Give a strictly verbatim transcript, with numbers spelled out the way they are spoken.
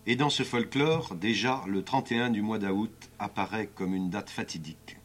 Et dans ce folklore, déjà, le trente et un du mois d'août apparaît comme une date fatidique.